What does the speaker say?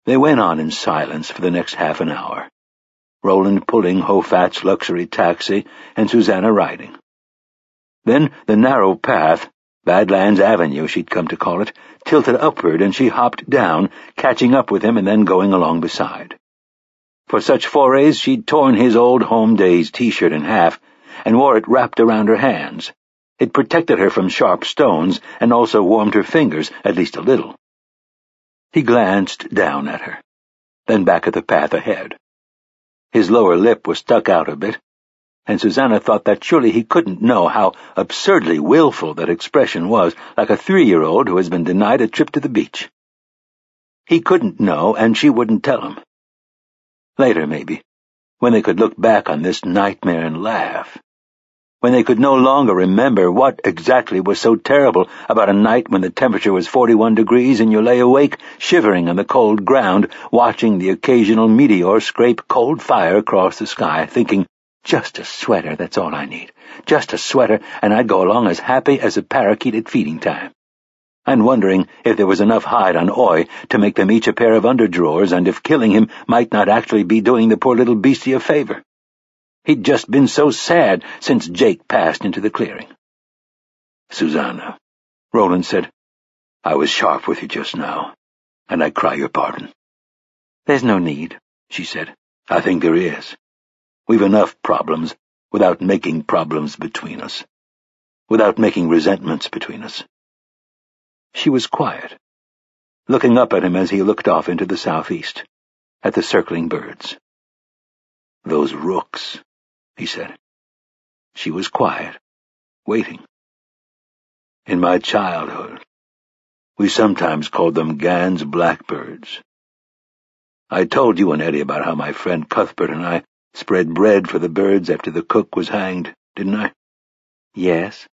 They went on in silence for the next half an hour, Roland pulling Hofat's luxury taxi and Susanna riding. Then the narrow path, Badlands Avenue she'd come to call it, tilted upward and she hopped down, catching up with him and then going along beside. For such forays she'd torn his old Home Days t-shirt in half and wore it wrapped around her hands. It protected her from sharp stones and also warmed her fingers, at least a little. He glanced down at her, then back at the path ahead. His lower lip was stuck out a bit, and Susanna thought that surely he couldn't know how absurdly willful that expression was, like a 3-year-old who has been denied a trip to the beach. He couldn't know, and she wouldn't tell him. Later, maybe, when they could look back on this nightmare and laugh. When they could no longer remember what exactly was so terrible about a night when the temperature was 41 degrees and you lay awake, shivering on the cold ground, watching the occasional meteor scrape cold fire across the sky, thinking, just a sweater, that's all I need. Just a sweater, and I'd go along as happy as a parakeet at feeding time. And wondering if there was enough hide on Oy to make them each a pair of underdrawers, and if killing him might not actually be doing the poor little beastie a favor. He'd just been so sad since Jake passed into the clearing. Susanna, Roland said, I was sharp with you just now, and I cry your pardon. There's no need, she said. I think there is. We've enough problems without making problems between us, without making resentments between us. She was quiet, looking up at him as he looked off into the southeast, at the circling birds. Those rooks, he said. She was quiet, waiting. In my childhood, we sometimes called them Gans blackbirds. I told you and Eddie about how my friend Cuthbert and I spread bread for the birds after the cook was hanged, didn't I? Yes.